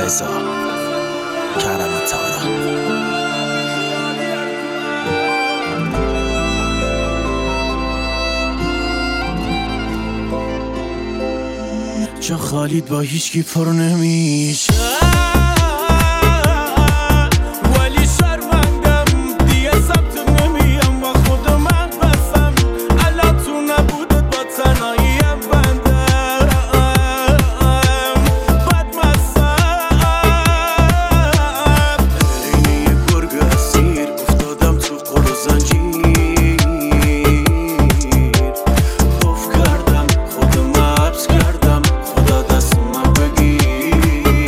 رضا کرم تارا. جا خالید با هیچکی پر نمیشه، ولی شرمندم دیگه ثبت نمیم و خود من بسم الان تو نبودت با تنهاییم بندم بدمستم عین یه گرگ اسیر افتادم تو قل و زنجیر قف کردم خودم حبس کردم خدا دست من بگیر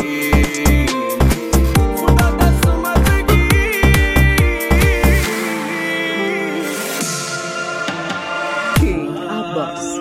خدا دست من بگیر King Abbas.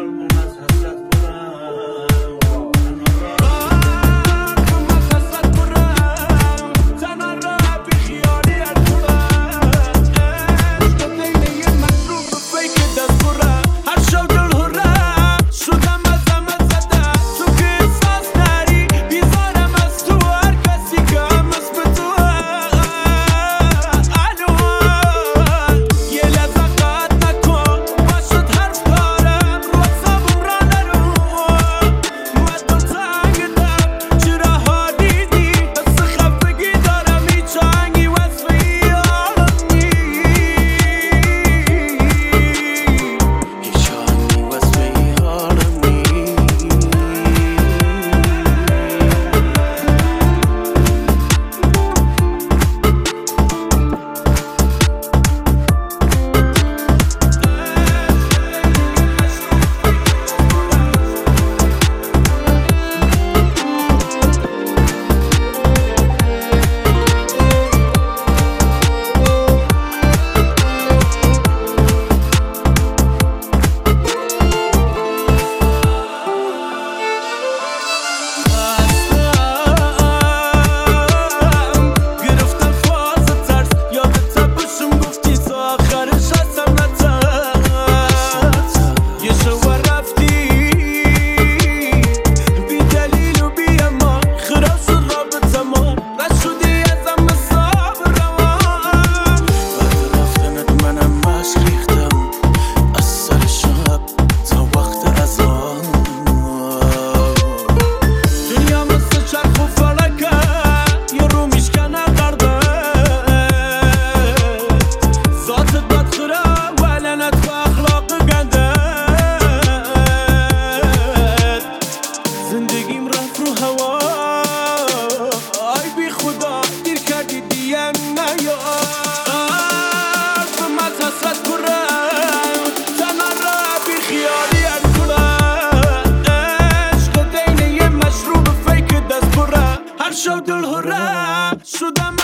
شد الهرم شدم